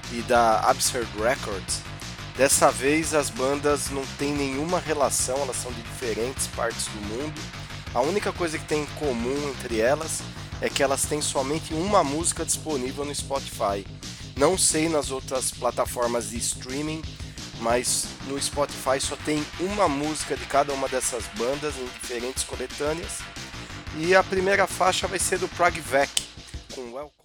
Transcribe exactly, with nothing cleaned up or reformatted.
e da Absurd Records. Dessa vez as bandas não têm nenhuma relação, elas são de diferentes partes do mundo. A única coisa que tem em comum entre elas é que elas têm somente uma música disponível no Spotify. Não sei nas outras plataformas de streaming, mas no Spotify só tem uma música de cada uma dessas bandas em diferentes coletâneas. E a primeira faixa vai ser do Pragvec, com Welcome.